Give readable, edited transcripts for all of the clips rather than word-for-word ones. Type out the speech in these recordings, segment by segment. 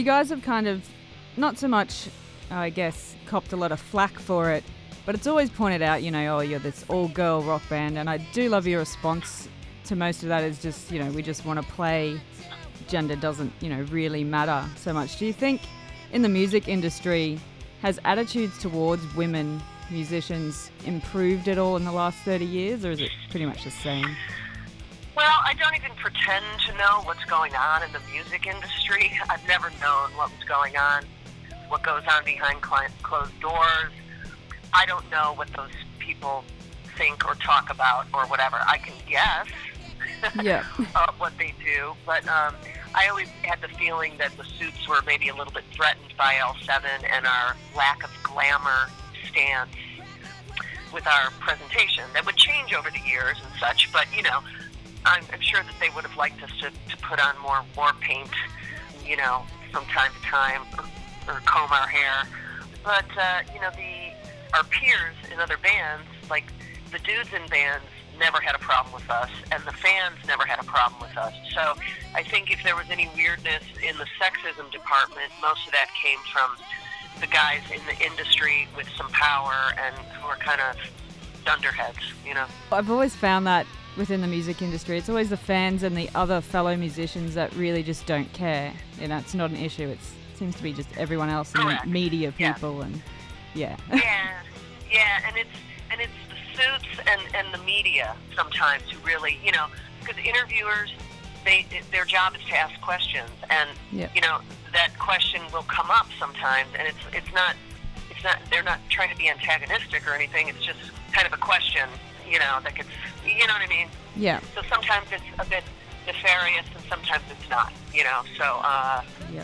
you guys have kind of, not so much, I guess, copped a lot of flack for it, but it's always pointed out, oh, you're this all-girl rock band, and I do love your response to most of that is just, we just want to play. Gender doesn't, really matter so much. Do you think in the music industry, has attitudes towards women musicians improved at all in the last 30 years, or is it pretty much the same? Well, I don't even pretend to know what's going on in the music industry. I've never known what was going on, what goes on behind closed doors. I don't know what those people think or talk about or whatever. I can guess what they do, but I always had the feeling that the Suits were maybe a little bit threatened by L7 and our lack of glamour stance with our presentation. That would change over the years and such, but, I'm sure that they would have liked us to put on more war paint, from time to time, or comb our hair. But, our peers in other bands, like the dudes in bands, never had a problem with us, and the fans never had a problem with us. So I think if there was any weirdness in the sexism department, most of that came from the guys in the industry with some power and who are kind of dunderheads, I've always found that within the music industry, it's always the fans and the other fellow musicians that really just don't care. It's not an issue. It seems to be just everyone else and the media people and yeah, and it's the Suits and the media sometimes who really, because interviewers, their job is to ask questions, and that question will come up sometimes, and it's not they're not trying to be antagonistic or anything. It's just kind of a question, that gets, you know what I mean? Yeah. So sometimes it's a bit nefarious, and sometimes it's not, So yeah.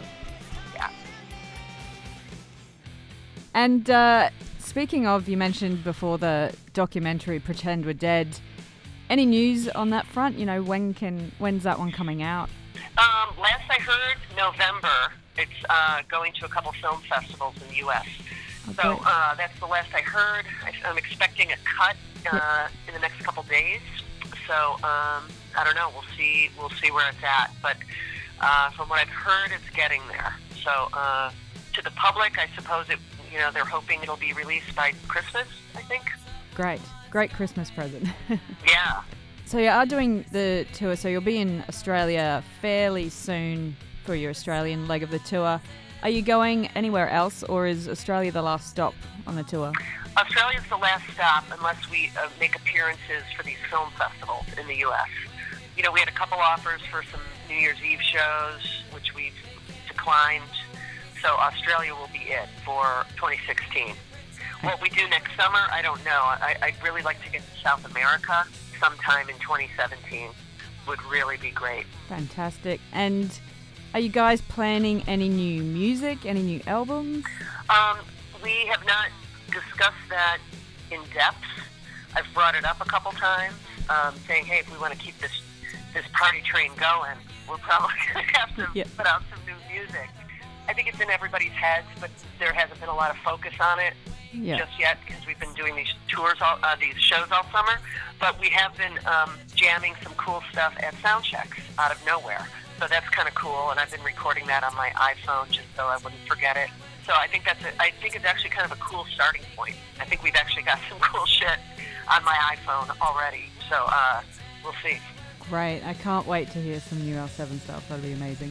And speaking of, you mentioned before the documentary Pretend We're Dead. Any news on that front? When's that one coming out? Last I heard, November. It's going to a couple film festivals in the U.S. Okay. So that's the last I heard. I'm expecting a cut in the next couple days. So I don't know. We'll see where it's at. But from what I've heard, it's getting there. So to the public, I suppose they're hoping it'll be released by Christmas, I think. Great Christmas present. Yeah. So you are doing the tour, so you'll be in Australia fairly soon for your Australian leg of the tour. Are you going anywhere else, or is Australia the last stop on the tour? Australia's the last stop unless we make appearances for these film festivals in the U.S. We had a couple offers for some New Year's Eve shows, which we've declined. So Australia will be it for 2016. What we do next summer, I don't know. I'd really like to get to South America sometime in 2017. Would really be great. Fantastic. And are you guys planning any new music, any new albums? We have not discussed that in depth. I've brought it up a couple times, saying, hey, if we want to keep this party train going, we're probably going to have to put out some new music. I think it's in everybody's heads, but there hasn't been a lot of focus on it just yet because we've been doing these tours, these shows all summer. But we have been jamming some cool stuff at sound checks out of nowhere. So that's kind of cool, and I've been recording that on my iPhone just so I wouldn't forget it. So I think it's actually kind of a cool starting point. I think we've actually got some cool shit on my iPhone already. So we'll see. Right. I can't wait to hear some new L7 stuff. That'll be amazing.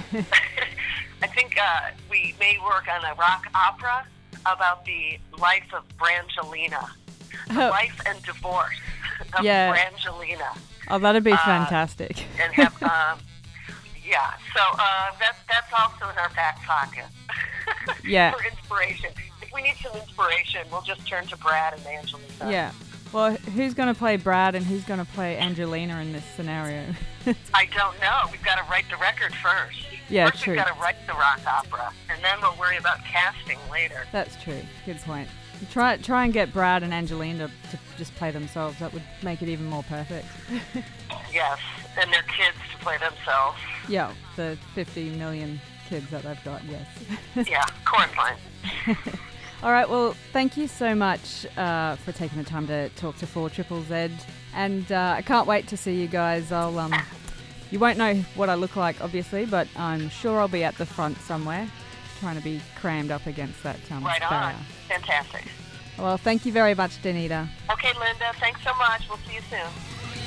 I think we may work on a rock opera about the life of Brangelina. The life and divorce of Brangelina. Oh, that'd be fantastic. And have, so that's also in our back pocket. For inspiration. If we need some inspiration, we'll just turn to Brad and Angelina. Yeah. Well, who's going to play Brad and who's going to play Angelina in this scenario? I don't know. We've got to write the record first. Yeah, first true. We've got to write the rock opera, and then we'll worry about casting later. That's true. Good point. Try and get Brad and Angelina to just play themselves. That would make it even more perfect. Yes, and their kids to play themselves. Yeah, the 50 million kids that they've got, yes. Yeah, chorus line. All right, well, thank you so much for taking the time to talk to 4ZZZ. And I can't wait to see you guys. I'll You won't know what I look like, obviously, but I'm sure I'll be at the front somewhere, trying to be crammed up against that Right barrier. on. Fantastic. Well, thank you very much, Danita. Okay, Linda, thanks so much. We'll see you soon.